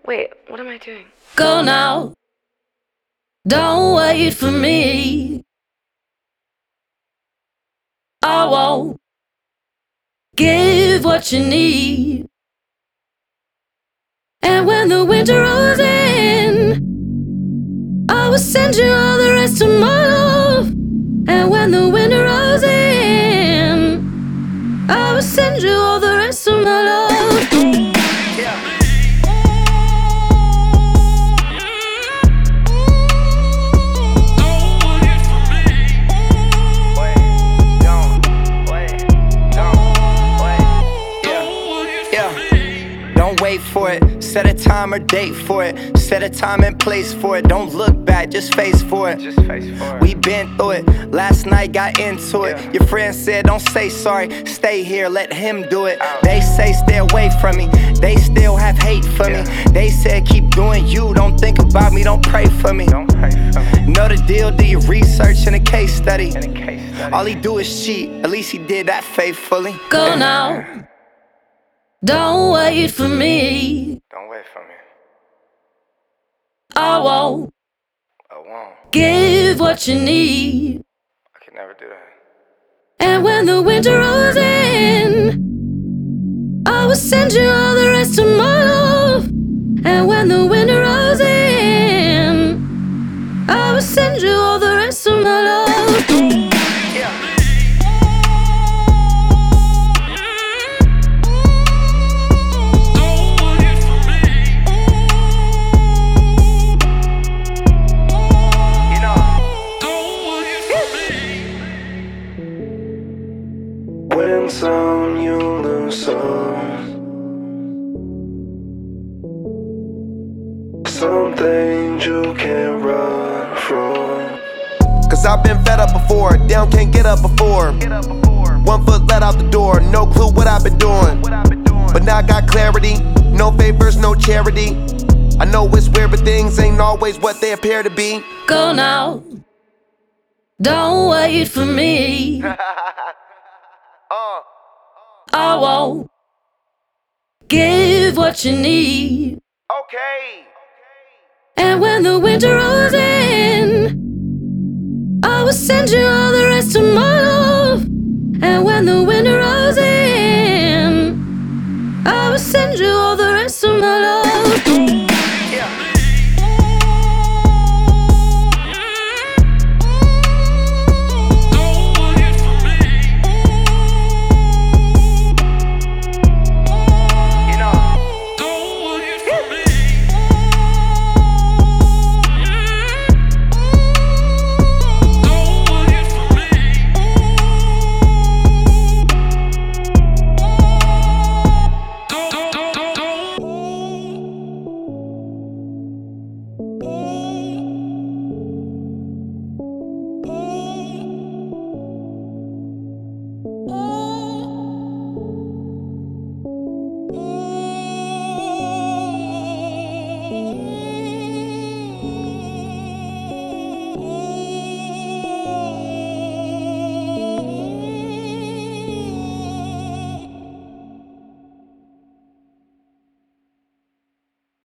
Wait, what am I doing? Go now, don't wait for me. I won't give what you need. And when the winter rolls in, I will send you all the rest of my love. And when the winter rolls in, I will send you all the rest of my love. Don't wait for it, set a time or date for it. Set a time and place for it. Don't look back, just face for it. We been through it, last night got into it. Your friend said don't say sorry, stay here, let him do it. They say stay away from me, they still have hate for me. They said keep doing you, don't think about me, don't pray for me. Know the deal, do your research and a case study. All he do is cheat, at least he did that faithfully. Go now, don't wait for me. Don't wait for me. I won't I won't. give what you need. I can never do that. And when the winter rolls in, I will send you all the rest of my love. And when the winter rolls in, I will send you all the rest of my love. Win some, you lose some. Some things you can't run from. Cause I've been fed up before, down can't get up before. 1 foot let out the door, no clue what I've been doing. But now I got clarity, no favors, no charity. I know it's weird, but things ain't always what they appear to be. Go now, don't wait for me. I won't give what you need. Okay. And when the winter rolls in, I will send you all the rest of my love. And when the winter